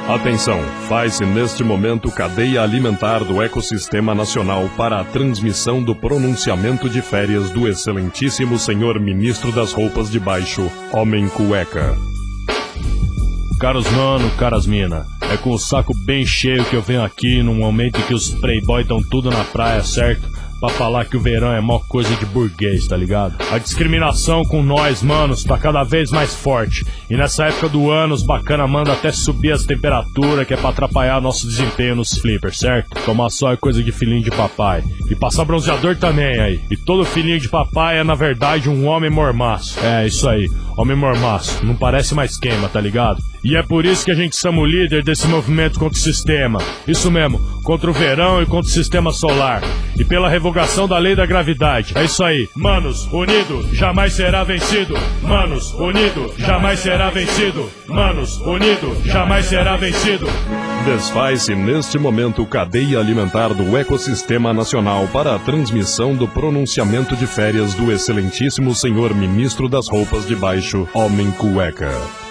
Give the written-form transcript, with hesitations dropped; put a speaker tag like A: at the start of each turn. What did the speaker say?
A: Atenção, faz-se neste momento cadeia alimentar do ecossistema nacional para a transmissão do pronunciamento de férias do excelentíssimo senhor ministro das roupas de baixo, Homem Cueca.
B: Caros mano, caras mina, é com o saco bem cheio que eu venho aqui num momento em que os playboy estão tudo na praia, certo? Pra falar que o verão é mó coisa de burguês, tá ligado? A discriminação com nós, manos, tá cada vez mais forte. E nessa época do ano, os bacana manda até subir as temperaturas, que é pra atrapalhar nosso desempenho nos flippers, certo? Tomar sol é coisa de filhinho de papai. E passar bronzeador também aí. E todo filhinho de papai é, na verdade, um homem mormaço. É, isso aí, homem mormaço. Não parece mais queima, tá ligado? E é por isso que a gente chama o líder desse movimento contra o sistema. Isso mesmo, contra o verão e contra o sistema solar. E pela revogação da lei da gravidade. É isso aí. Manos, unido, jamais será vencido. Manos, unido, jamais será vencido. Manos, unido, jamais será vencido.
A: Desfaz-se neste momento cadeia alimentar do ecossistema nacional para a transmissão do pronunciamento de férias do excelentíssimo senhor ministro das roupas de baixo, Homem Cueca.